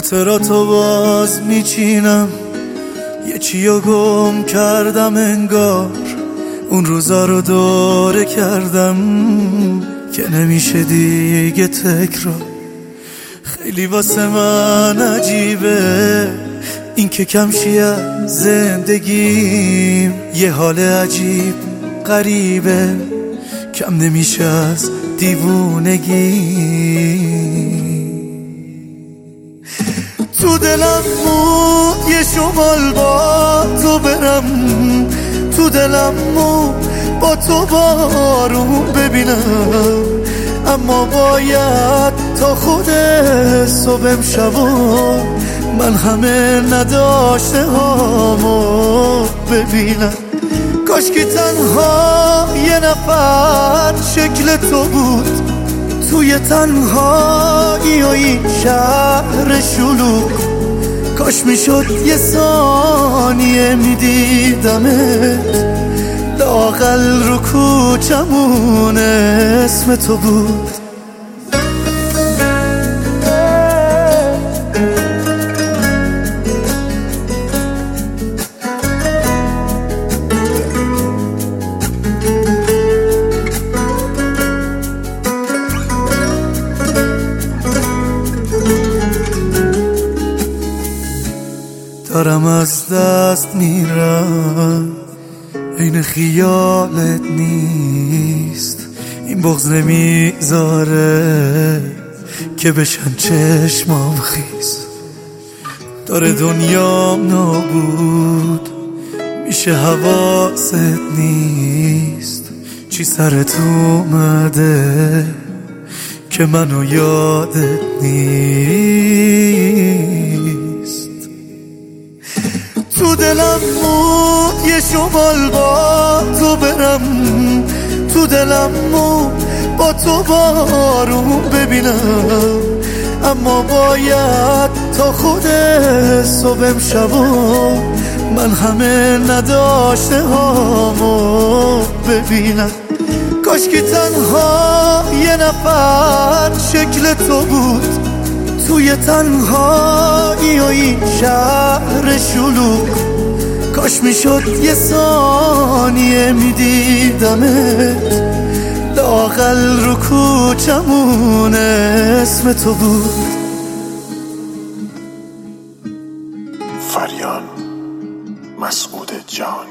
خاطراتو باز میچینم، یه چیو گم کردم انگار، اون روزا رو دوره کردم که نمیشه دیگه تکرار. خیلی واسه من عجیبه این که کمشی از زندگیم، یه حال عجیب غریبه کم نمیشه از دیوونگی. تو دلم بود یه شمال با تو برم، تو دلم بود با تو بارون ببینم، اما باید تا خود صبح شبا من همه نداشته هامو ببینم. کاش که تنها یه نفر شکل تو بود توی تنهایی و این شهر شلوغ. کاش میشد یه ثانیه میدیدمت، لااقل رو کوچمون اسم تو بود. دارم از دست میرم، این خیالت نیست، این بغض نمیذاره که بشن چشمام خیس. داره دنیام نابود میشه، حواست نیست چی سرت اومده که منو یادت نیست. تو دلم بود یه شمال با تو برم، تو دلم بود با تو بارون ببینم، اما باید تا خود صبح شبا من همه نداشته هامو ببینم. کاش که تنها یه نفر شکل تو بود توی تنهایی و این شهر شلوغ. کاش میشد یه ثانیه میدیدمت، لااقل رو کوچمون اسم تو بود. فریان مسعود جان.